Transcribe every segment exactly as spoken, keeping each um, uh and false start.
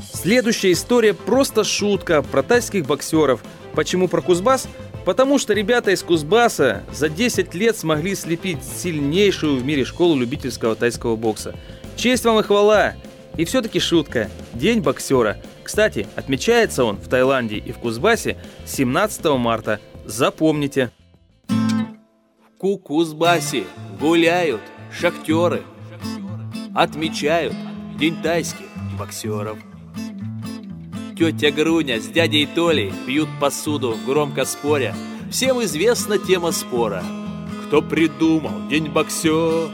Следующая история просто шутка про тайских боксеров. Почему про Кузбасс? Потому что ребята из Кузбасса за десять лет смогли слепить сильнейшую в мире школу любительского тайского бокса. Честь вам и хвала! И все-таки шутка. День боксера. Кстати, отмечается он в Таиланде и в Кузбассе семнадцатого марта. Запомните. В Кузбассе гуляют шахтеры, отмечают День тайских боксеров. Тетя Груня с дядей Толей пьют посуду, громко споря. Всем известна тема спора. Кто придумал День боксера?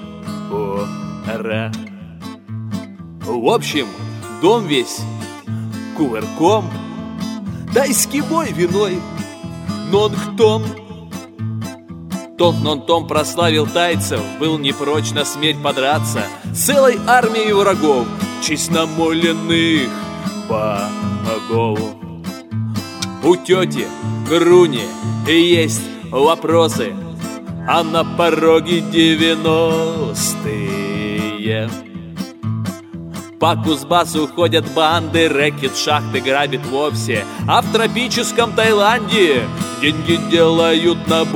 В общем, дом весь кувырком, тайский бой виной нон-ктон. Тот нон-том прославил тайцев, был не прочь на смерть подраться с целой армией врагов, честь намоленных богов. У тети Груни есть вопросы, а на пороге девяностые. По Кузбассу ходят банды, рэкет, шахты грабит вовсе, а в тропическом Таиланде деньги делают на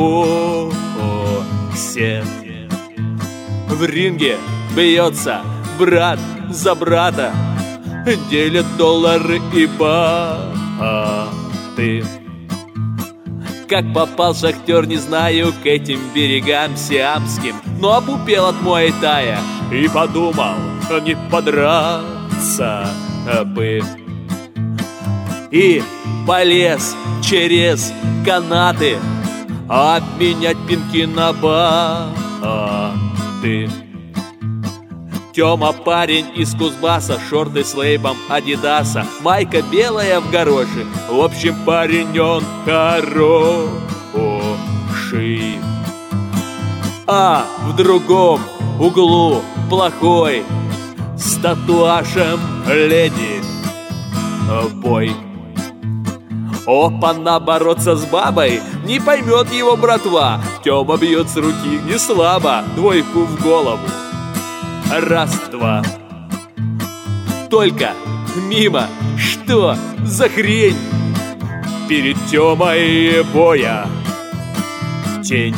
боксе. В ринге бьется брат за брата, делят доллары и баты. Как попал шахтер, не знаю, к этим берегам сиамским, но опупел от муай-тая и подумал, не подраться бы. И полез через канаты обменять пинки на баты. Тёма парень из Кузбасса, шорты с лейбом Адидаса, майка белая в горошек. В общем, парень он хороший. А в другом углу плохой, с татуажем леди бой. Опа-на, бороться с бабой не поймет его братва. Тёма бьет с руки не слабо, двойку в голову. Раз-два. Только мимо, что за хрень? Перед Тёмой боя тень.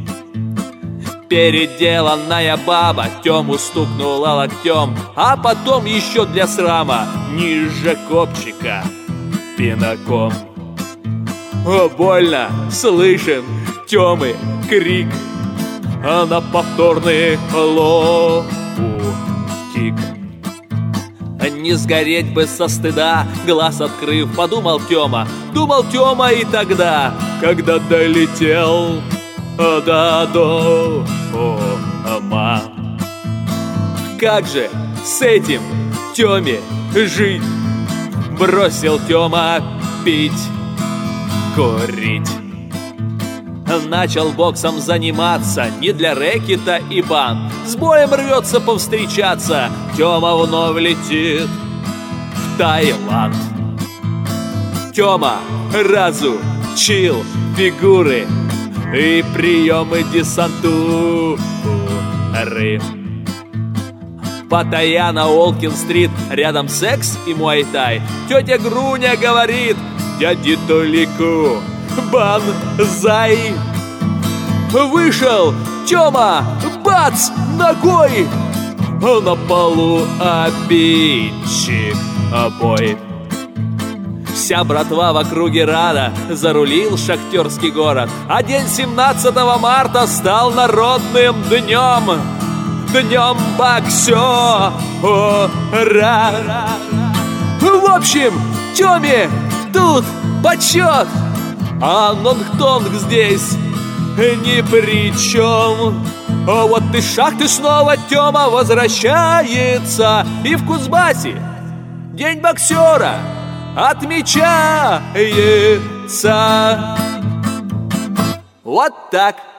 Переделанная баба Тёму стукнула локтем, а потом еще для срама ниже копчика пинаком. О, больно слышен Тёмы крик, а на повторный лоу кик. Не сгореть бы со стыда, глаз открыв, подумал Тёма. Думал Тёма и тогда, когда долетел до дома. Как же с этим Тёме жить? Бросил Тёма пить, курить. Начал боксом заниматься не для рэкета и бан. С боем рвется повстречаться. Тёма вновь летит в Таиланд. Тёма разучил фигуры и приемы десантуры. Паттайя на Уолкин-стрит, рядом секс и муай-тай. Тётя Груня говорит дяде Толику банзай. Вышел Тёма, бац, ногой, на полу обидчик бой. Вся братва в округе рада, зарулил шахтерский город, а день семнадцатого марта стал народным днем, днем боксера. В общем, Тёме тут почет, а нонг-тонг здесь ни при чем. Вот из шахты снова Тёма возвращается, и в Кузбассе День боксера отмечается. Вот так.